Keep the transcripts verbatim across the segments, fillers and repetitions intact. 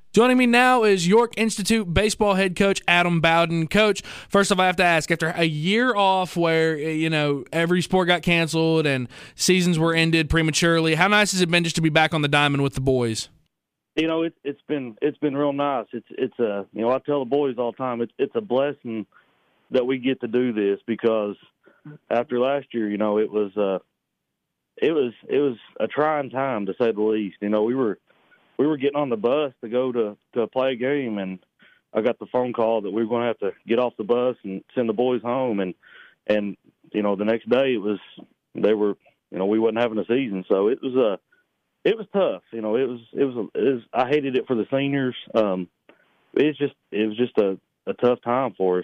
Joining me now is York Institute baseball head coach Adam Bowden. Coach, first off, I have to ask, after a year off where, you know, every sport got canceled and seasons were ended prematurely, how nice has it been just to be back on the diamond with the boys? You know, it's it's been it's been real nice. It's it's a you know I tell the boys all the time it's it's a blessing that we get to do this, because after last year, you know, it was uh it was it was a trying time, to say the least. You know, we were we were getting on the bus to go to to play a game, and I got the phone call that we were going to have to get off the bus and send the boys home, and and you know the next day it was they were you know we wasn't having a season, so it was a It was tough, you know. It was, it was, it was. I hated it for the seniors. Um, it's just, it was just a, a tough time for us.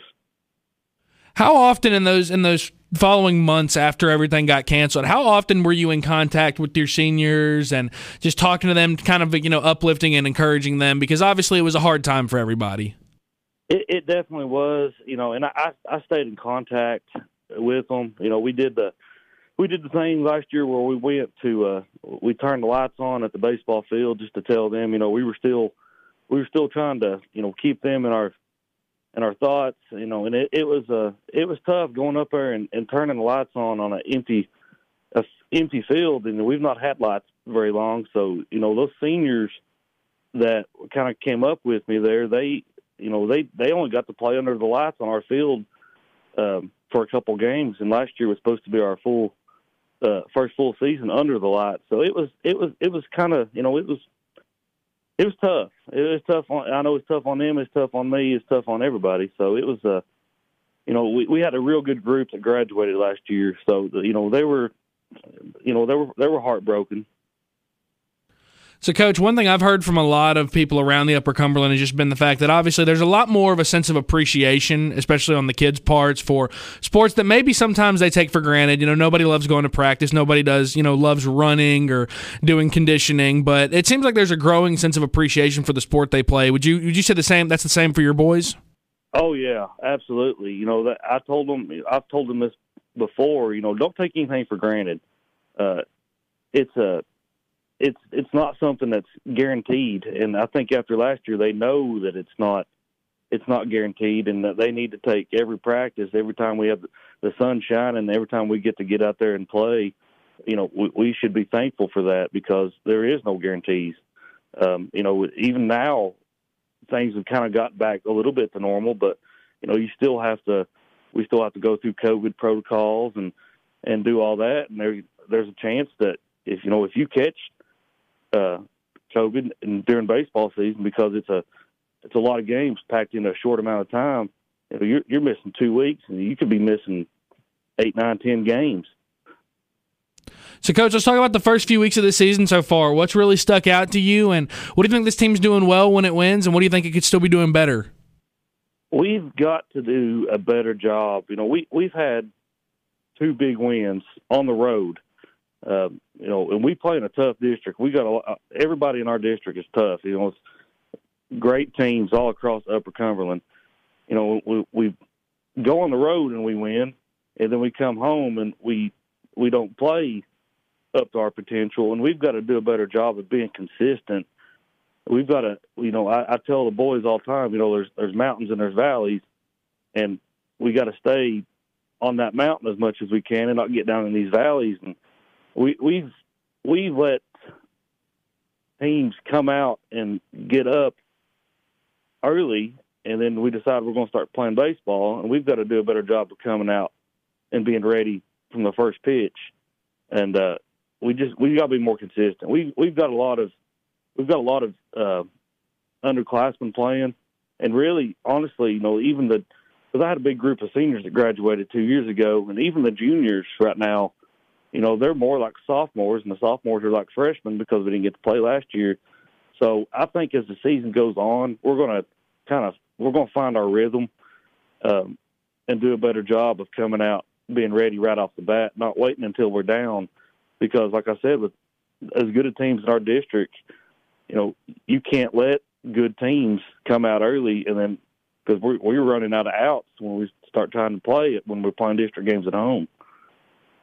How often in those in those following months after everything got canceled, how often were you in contact with your seniors and just talking to them, kind of, you know, uplifting and encouraging them? Because obviously it was a hard time for everybody. It, it definitely was, you know, and I, I stayed in contact with them. You know, we did the. We did the thing last year where we went to uh, we turned the lights on at the baseball field just to tell them, you know, we were still we were still trying to, you know, keep them in our in our thoughts, you know, and it, it was uh it was tough going up there and, and turning the lights on on an empty a empty field, and we've not had lights very long, so you know those seniors that kind of came up with me there, they you know they they only got to play under the lights on our field um, for a couple games, and last year was supposed to be our full. Uh, first full season under the lights, so it was it was it was kind of you know it was it was tough. It was tough on. I know it's tough on them. It's tough on me. It's tough on everybody. So it was uh, you know we, we had a real good group that graduated last year. So you know they were you know they were they were heartbroken. So, Coach, one thing I've heard from a lot of people around the Upper Cumberland has just been the fact that obviously there's a lot more of a sense of appreciation, especially on the kids' parts, for sports that maybe sometimes they take for granted. You know, nobody loves going to practice. Nobody does, you know, loves running or doing conditioning. But it seems like there's a growing sense of appreciation for the sport they play. Would you would you say the same? That's the same for your boys? Oh, yeah, absolutely. You know, that I told them, I've told them this before, you know, don't take anything for granted. Uh, it's a It's it's not something that's guaranteed, and I think after last year they know that it's not it's not guaranteed, and that they need to take every practice, every time we have the sun shining, every time we get to get out there and play. You know, we, we should be thankful for that, because there is no guarantees. Um, you know, even now things have kind of got back a little bit to normal, but you know, you still have to we still have to go through COVID protocols and and do all that, and there there's a chance that if you know if you catch Uh, COVID and during baseball season, because it's a it's a lot of games packed in a short amount of time. You know, you're you're missing two weeks, and you could be missing eight, nine, ten games. So, Coach, let's talk about the first few weeks of the season so far. What's really stuck out to you, and what do you think this team's doing well when it wins, and what do you think it could still be doing better? We've got to do a better job. You know, we we've had two big wins on the road. Uh, you know, and we play in a tough district. We got a lot, everybody in our district is tough. You know, it's great teams all across Upper Cumberland. You know, we, we go on the road and we win, and then we come home and we we don't play up to our potential. And we've got to do a better job of being consistent. We've got to, you know, I, I tell the boys all the time, you know, there's there's mountains and there's valleys, and we got to stay on that mountain as much as we can and not get down in these valleys. And We, we've we've let teams come out and get up early, and then we decide we're going to start playing baseball, and we've got to do a better job of coming out and being ready from the first pitch. And uh, we just we got to be more consistent. We we've got a lot of we've got a lot of uh, underclassmen playing, and really, honestly, you know, even the because I had a big group of seniors that graduated two years ago, and even the juniors right now. You know, they're more like sophomores, and the sophomores are like freshmen because we didn't get to play last year. So I think as the season goes on, we're going to kind of we're going to find our rhythm um, and do a better job of coming out, being ready right off the bat, not waiting until we're down. Because, like I said, with as good a teams in our district, you know, you can't let good teams come out early, and then because we're, we're running out of outs when we start trying to play it when we're playing district games at home.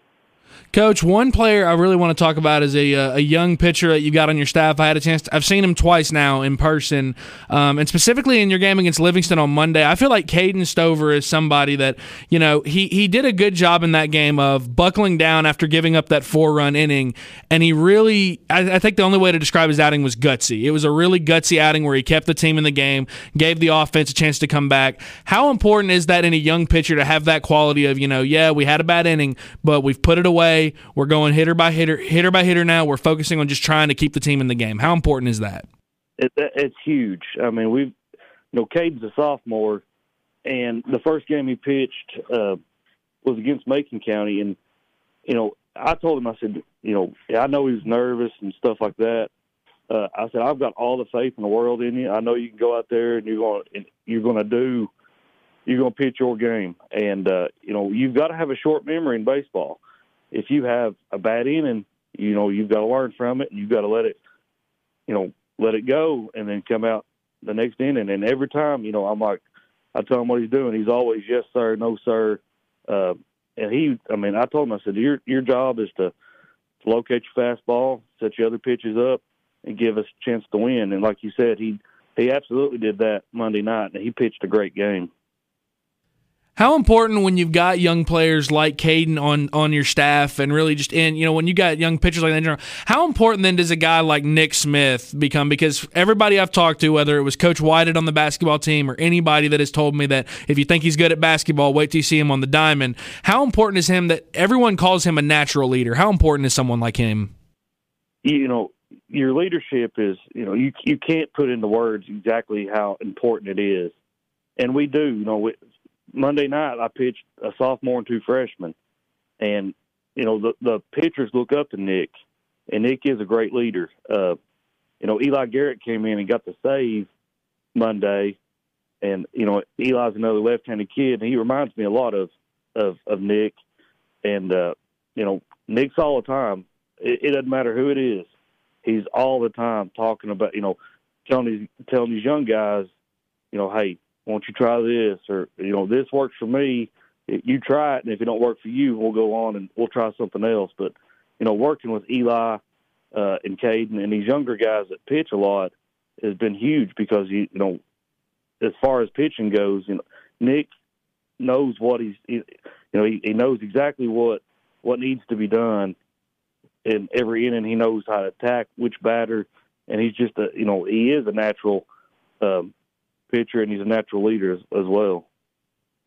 Coach, one player I really want to talk about is a a young pitcher that you got on your staff. I had a chance to, I've seen him twice now in person, um, and specifically in your game against Livingston on Monday. I feel like Caden Stover is somebody that, you know, he, he did a good job in that game of buckling down after giving up that four-run inning, and he really, I, I think the only way to describe his outing was gutsy. It was a really gutsy outing where he kept the team in the game, gave the offense a chance to come back. How important is that in a young pitcher to have that quality of, you know, yeah, we had a bad inning, but we've put it away. We're going hitter by hitter, hitter by hitter now. We're focusing on just trying to keep the team in the game. How important is that? It, it's huge. I mean, we've, you know, Caden's a sophomore, and the first game he pitched uh, was against Macon County. And, you know, I told him, I said, you know, I know he was nervous and stuff like that. Uh, I said, I've got all the faith in the world in you. I know you can go out there and you're going and you're going to do, you're going to pitch your game. And, uh, you know, you've got to have a short memory in baseball. If you have a bad inning, you know, you've got to learn from it, and you've got to let it, you know, let it go, and then come out the next inning. And every time, you know, I'm like, I tell him what he's doing. He's always yes, sir, no, sir. Uh, and he, I mean, I told him, I said, your your job is to, to locate your fastball, set your other pitches up, and give us a chance to win. And like you said, he he absolutely did that Monday night, and he pitched a great game. How important when you've got young players like Caden on, on your staff and really just in, you know, when you got young pitchers like that in general, how important then does a guy like Nick Smith become? Because everybody I've talked to, whether it was Coach Whited on the basketball team or anybody that has told me that if you think he's good at basketball, wait till you see him on the diamond. How important is him that everyone calls him a natural leader? How important is someone like him? You know, your leadership is, you know, you you can't put into words exactly how important it is. And we do, you know, we, Monday night, I pitched a sophomore and two freshmen, and you know the the pitchers look up to Nick, and Nick is a great leader. Uh, you know, Eli Garrett came in and got the save Monday, and you know Eli's another left-handed kid, and he reminds me a lot of of, of Nick. And uh, you know, Nick's all the time. It, it doesn't matter who it is. He's all the time talking about, you know, telling these telling these young guys, you know, hey, won't you try this? Or, you know, this works for me. You try it, and if it don't work for you, we'll go on and we'll try something else. But, you know, working with Eli uh, and Caden and these younger guys that pitch a lot has been huge because, you, you know, as far as pitching goes, you know, Nick knows what he's, he, you know, he, he knows exactly what, what needs to be done. In every inning, he knows how to attack which batter, and he's just a, you know, he is a natural um, pitcher, and he's a natural leader as, as well.